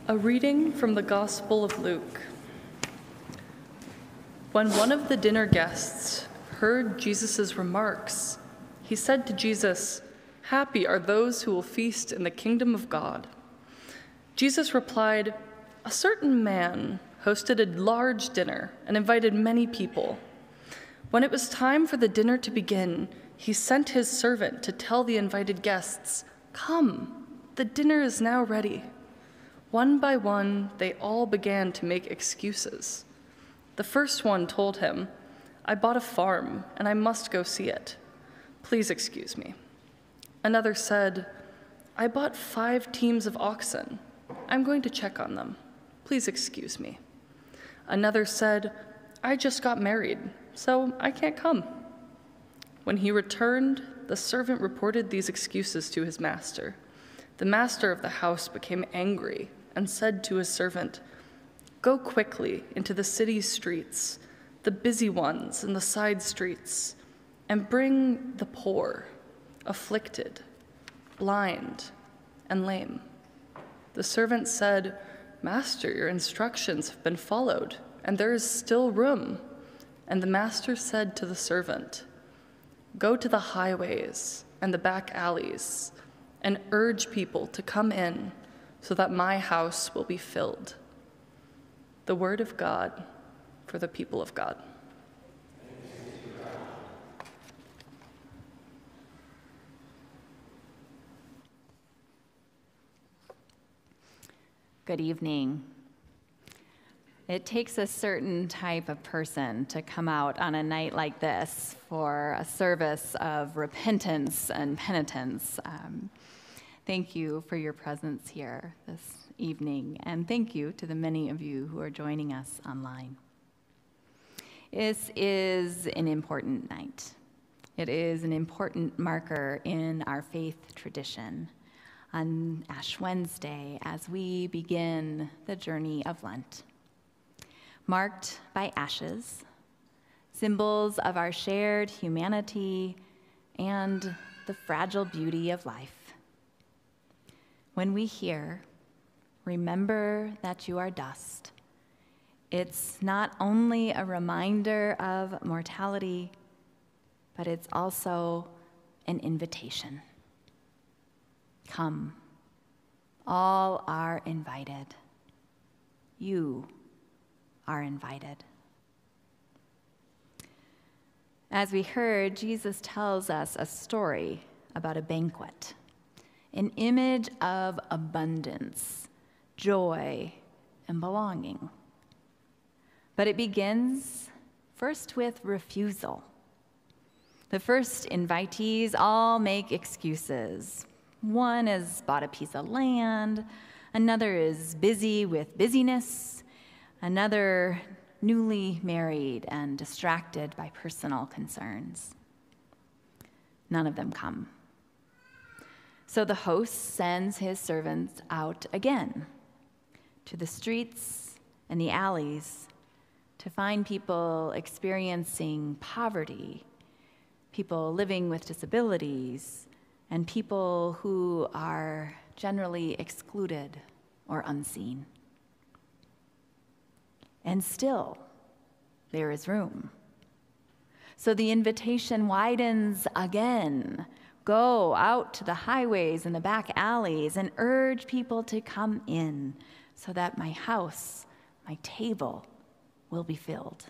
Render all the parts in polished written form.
A reading from the Gospel of Luke. When one of the dinner guests heard Jesus' remarks, he said to Jesus, "Happy are those who will feast in the kingdom of God." Jesus replied, "A certain man hosted a large dinner and invited many people. When it was time for the dinner to begin, he sent his servant to tell the invited guests, 'Come, the dinner is now ready.' One by one, they all began to make excuses. The first one told him, 'I bought a farm and I must go see it. Please excuse me.' Another said, 'I bought 5 teams of oxen. I'm going to check on them. Please excuse me.' Another said, 'I just got married, so I can't come.' When he returned, the servant reported these excuses to his master. The master of the house became angry and said to his servant, 'Go quickly into the city's streets, the busy ones and the side streets, and bring the poor, afflicted, blind, and lame.' The servant said, 'Master, your instructions have been followed, and there is still room.' And the master said to the servant, 'Go to the highways and the back alleys and urge people to come in so that my house will be filled.'" The word of God for the people of God. Good evening. It takes a certain type of person to come out on a night like this for a service of repentance and penitence. Thank you for your presence here this evening, and thank you to the many of you who are joining us online. This is an important night. It is an important marker in our faith tradition on Ash Wednesday as we begin the journey of Lent, marked by ashes, symbols of our shared humanity and the fragile beauty of life. When we hear, "Remember that you are dust," it's not only a reminder of mortality, but it's also an invitation. Come, all are invited. You are invited. As we heard, Jesus tells us a story about a banquet, an image of abundance, joy, and belonging. But it begins first with refusal. The first invitees all make excuses. One has bought a piece of land, another is busy with busyness, another newly married and distracted by personal concerns. None of them come. So the host sends his servants out again to the streets and the alleys to find people experiencing poverty, people living with disabilities, and people who are generally excluded or unseen. And still, there is room. So the invitation widens again. Go out to the highways and the back alleys and urge people to come in so that my house, my table, will be filled.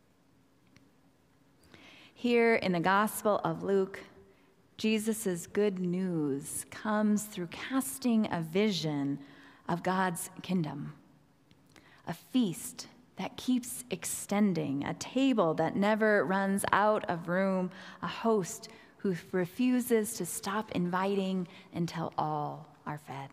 Here in the Gospel of Luke, Jesus' good news comes through casting a vision of God's kingdom, a feast that keeps extending, a table that never runs out of room, a host who refuses to stop inviting until all are fed.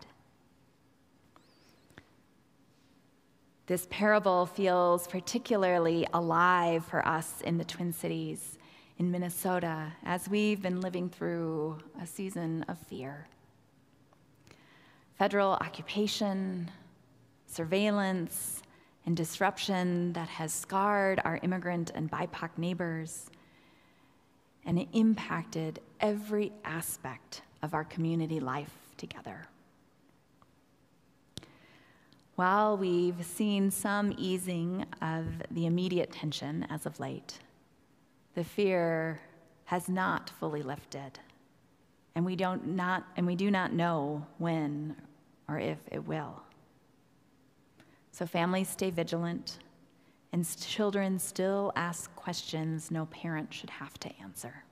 This parable feels particularly alive for us in the Twin Cities, in Minnesota, as we've been living through a season of fear. Federal occupation, surveillance, and disruption that has scarred our immigrant and BIPOC neighbors, and it impacted every aspect of our community life together. While we've seen some easing of the immediate tension as of late, the fear has not fully lifted, and we do not know when or if it will. So families stay vigilant, and children still ask questions no parent should have to answer.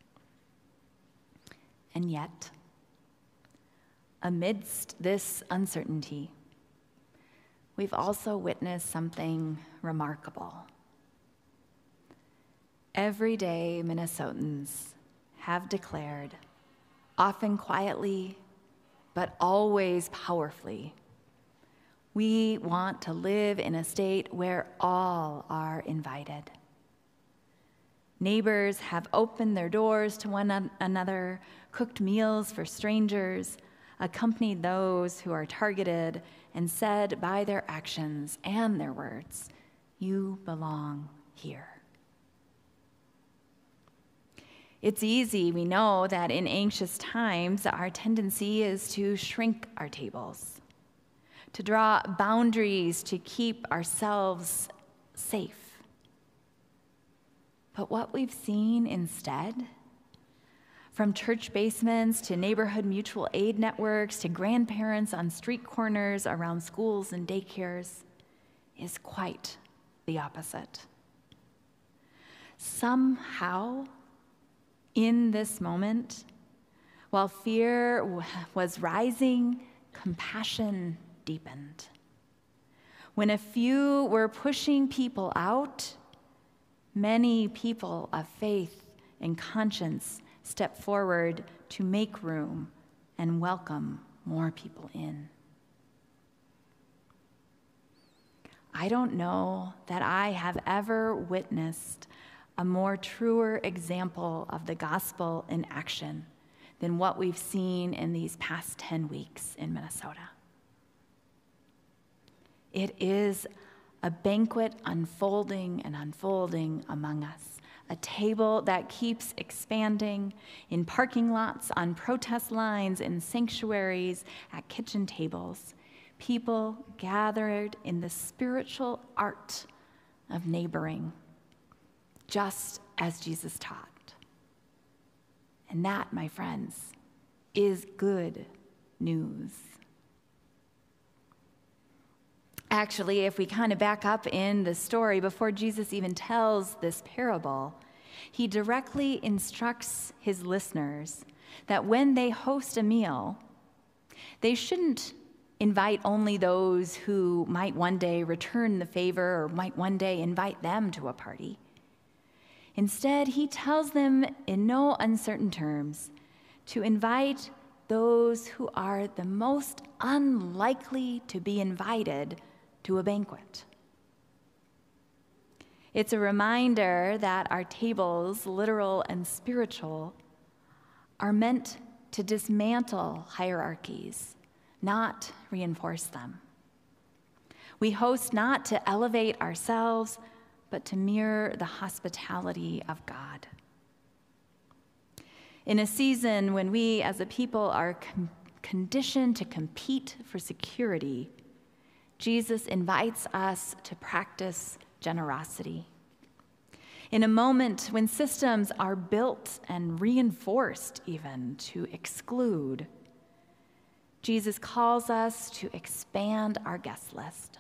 And yet, amidst this uncertainty, we've also witnessed something remarkable. Every day, Minnesotans have declared, often quietly, but always powerfully, we want to live in a state where all are invited. Neighbors have opened their doors to one another, cooked meals for strangers, accompanied those who are targeted, and said by their actions and their words, "You belong here." It's easy, we know, that in anxious times, our tendency is to shrink our tables, to draw boundaries to keep ourselves safe. But what we've seen instead, from church basements to neighborhood mutual aid networks to grandparents on street corners around schools and daycares, is quite the opposite. Somehow, in this moment, while fear was rising, compassion deepened. When a few were pushing people out, many people of faith and conscience stepped forward to make room and welcome more people in. I don't know that I have ever witnessed a more truer example of the gospel in action than what we've seen in these past 10 weeks in Minnesota. It is a banquet unfolding and unfolding among us, a table that keeps expanding in parking lots, on protest lines, in sanctuaries, at kitchen tables. People gathered in the spiritual art of neighboring, just as Jesus taught. And that, my friends, is good news. Actually, if we kind of back up in the story, before Jesus even tells this parable, he directly instructs his listeners that when they host a meal, they shouldn't invite only those who might one day return the favor or might one day invite them to a party. Instead, he tells them in no uncertain terms to invite those who are the most unlikely to be invited to a banquet. It's a reminder that our tables, literal and spiritual, are meant to dismantle hierarchies, not reinforce them. We host not to elevate ourselves, but to mirror the hospitality of God. In a season when we as a people are conditioned to compete for security, Jesus invites us to practice generosity. In a moment when systems are built and reinforced even to exclude, Jesus calls us to expand our guest list.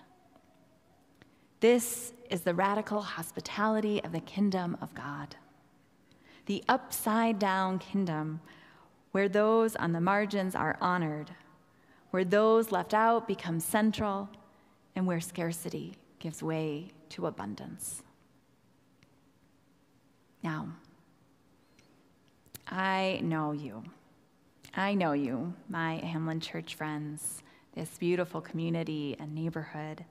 This is the radical hospitality of the kingdom of God, the upside-down kingdom where those on the margins are honored, where those left out become central, and where scarcity gives way to abundance. Now, I know you, my Hamlin Church friends, this beautiful community and neighborhood.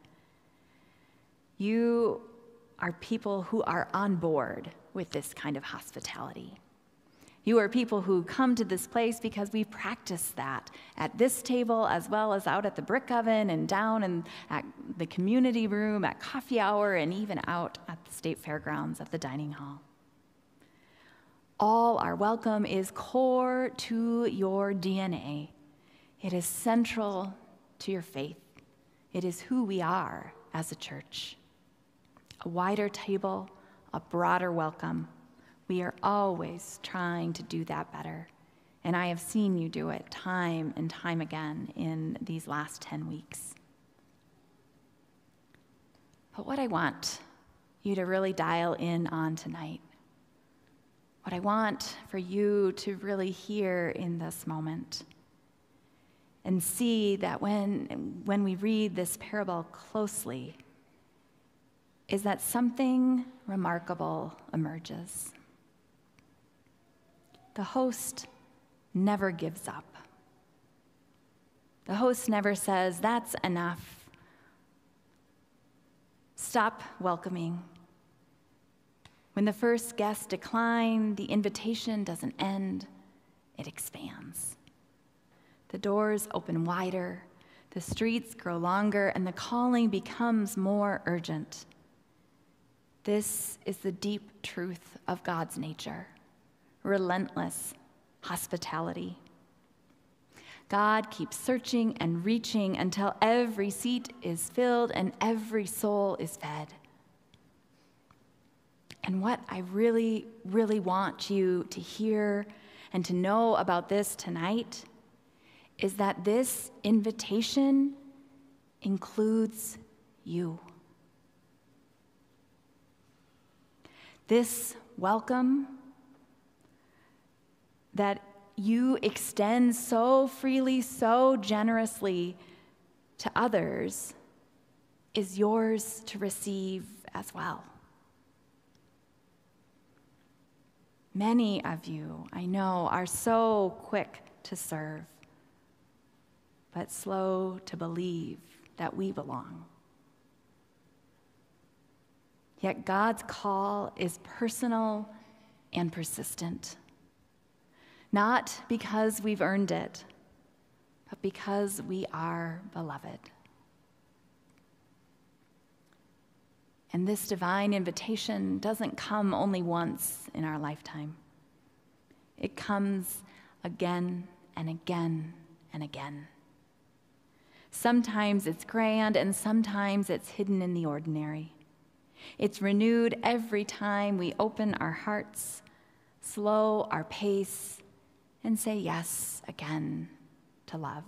You are people who are on board with this kind of hospitality. You are people who come to this place because we practice that at this table as well as out at the brick oven and down in at the community room at coffee hour and even out at the state fairgrounds at the dining hall. All our welcome is core to your DNA. It is central to your faith, It is who we are as a church. A wider table, a broader welcome. We are always trying to do that better. And I have seen you do it time and time again in these last 10 weeks. But what I want you to really dial in on tonight, what I want for you to really hear in this moment and see that when we read this parable closely, is that something remarkable emerges. The host never gives up. The host never says, "That's enough. Stop welcoming." When the first guests decline, the invitation doesn't end, it expands. The doors open wider, the streets grow longer, and the calling becomes more urgent. This is the deep truth of God's nature, relentless hospitality. God keeps searching and reaching until every seat is filled and every soul is fed. And what I really, really want you to hear and to know about this tonight is that this invitation includes you. This welcome that you extend so freely, so generously to others is yours to receive as well. Many of you, I know, are so quick to serve, but slow to believe that we belong. Yet God's call is personal and persistent, not because we've earned it, but because we are beloved. And this divine invitation doesn't come only once in our lifetime. It comes again and again and again. Sometimes it's grand and sometimes it's hidden in the ordinary. It's renewed every time we open our hearts, slow our pace, and say yes again to love.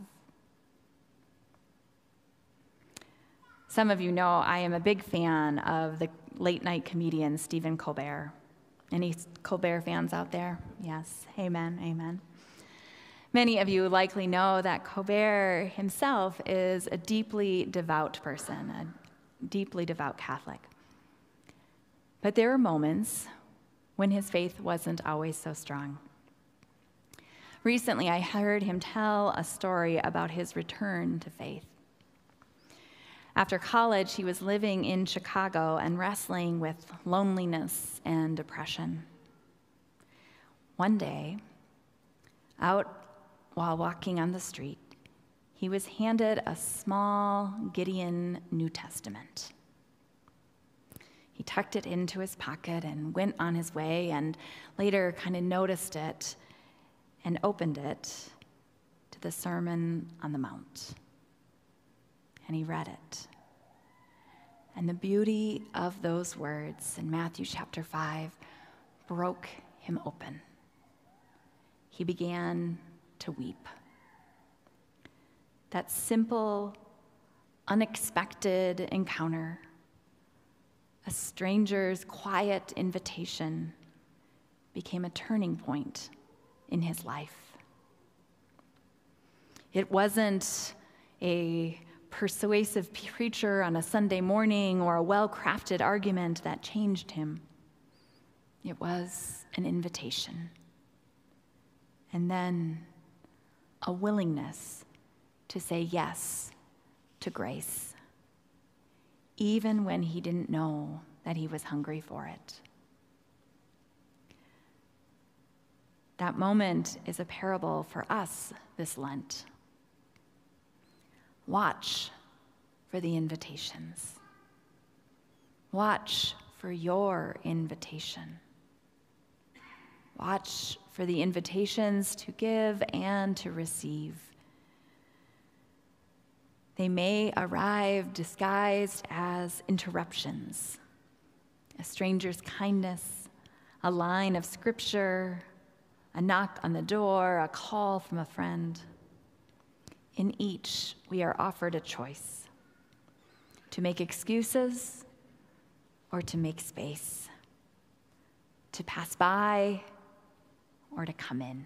Some of you know I am a big fan of the late-night comedian Stephen Colbert. Any Colbert fans out there? Yes, amen, amen. Many of you likely know that Colbert himself is a deeply devout person, a deeply devout Catholic. But there are moments when his faith wasn't always so strong. Recently, I heard him tell a story about his return to faith. After college, he was living in Chicago and wrestling with loneliness and depression. One day, out while walking on the street, he was handed a small Gideon New Testament. He tucked it into his pocket and went on his way, and later kind of noticed it and opened it to the Sermon on the Mount. And he read it. And the beauty of those words in Matthew chapter 5 broke him open. He began to weep. That simple, unexpected encounter, a stranger's quiet invitation, became a turning point in his life. It wasn't a persuasive preacher on a Sunday morning or a well-crafted argument that changed him. It was an invitation. And then a willingness to say yes to grace, even when he didn't know that he was hungry for it. That moment is a parable for us this Lent. Watch for the invitations. Watch for your invitation. Watch for the invitations to give and to receive. They may arrive disguised as interruptions, a stranger's kindness, a line of scripture, a knock on the door, a call from a friend. In each, we are offered a choice: to make excuses or to make space, to pass by or to come in.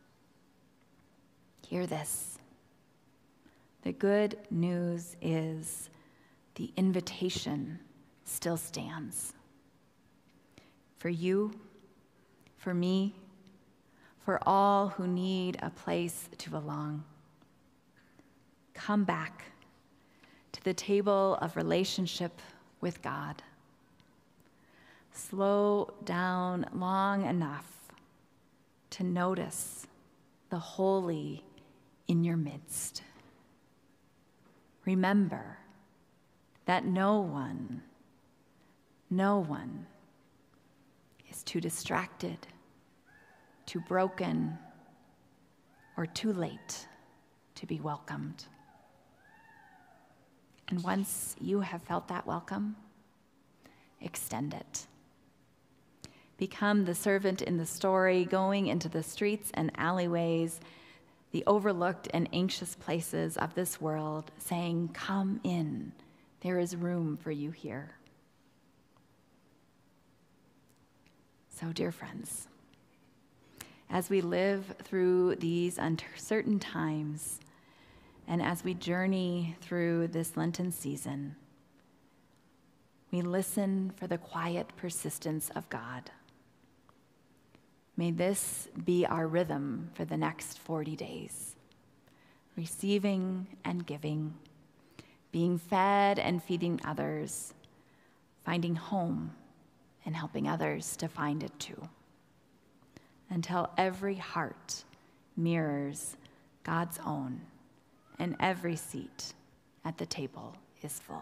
Hear this. The good news is the invitation still stands. For you, for me, for all who need a place to belong. Come back to the table of relationship with God. Slow down long enough to notice the holy in your midst. Remember that no one is too distracted, too broken, or too late to be welcomed. And once you have felt that welcome, extend it. Become the servant in the story, going into the streets and alleyways, the overlooked and anxious places of this world, saying, "Come in, there is room for you here." So, dear friends, as we live through these uncertain times, and as we journey through this Lenten season, we listen for the quiet persistence of God. May this be our rhythm for the next 40 days, receiving and giving, being fed and feeding others, finding home and helping others to find it too, until every heart mirrors God's own and every seat at the table is full.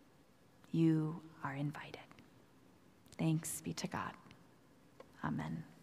You are invited. Thanks be to God. Amen.